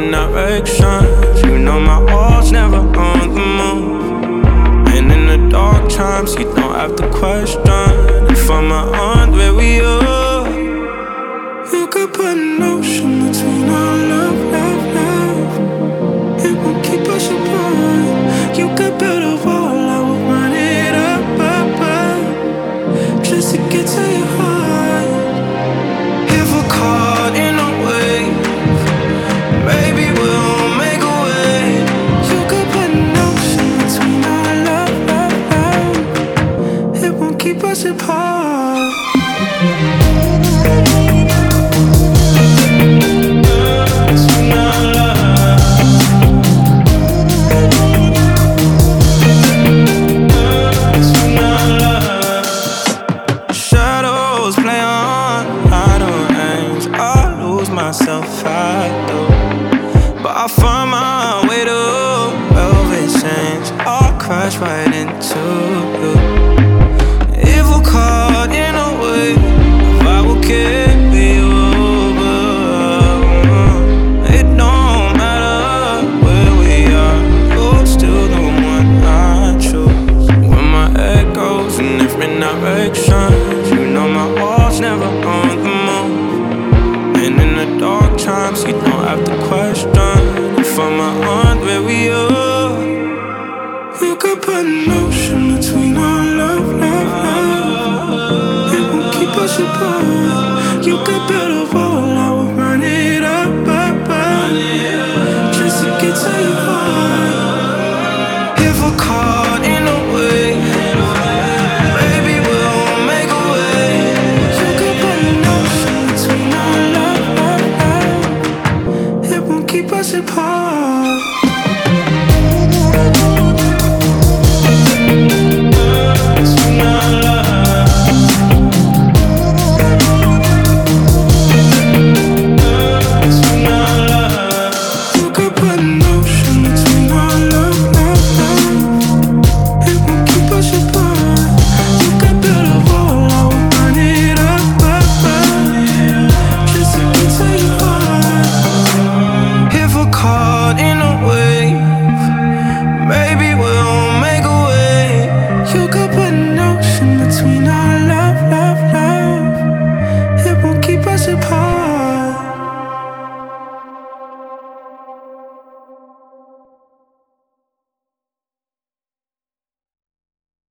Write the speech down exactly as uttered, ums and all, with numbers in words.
different directions. You know my heart's never on the move, and in the dark times you don't have to question if I'm on where we are. You could put an ocean between our love, love, love. It won't keep us apart. You could build a wall, I will run it up, up, up, just to get to your heart. If we're caught in a wave, maybe we'll make a way. You could put an ocean between our love, love, love. It won't keep us apart. Myself I do, but I find my way to velvet change. I'll crash right into you. If we're caught in a wave, I will carry you over. It don't matter where we are, you're still the one I choose. When my head goes in different directions, you know my heart's never on the move. And in the dark times, you don't have to question if I'm on where we are. You could put an ocean between our love, love, love. It won't keep us apart. You could build a wall, I will run it up, up, up, just to get to your heart. If we're caught in a wave, baby, we'll make a way. You could put an ocean between our love, keep us apart.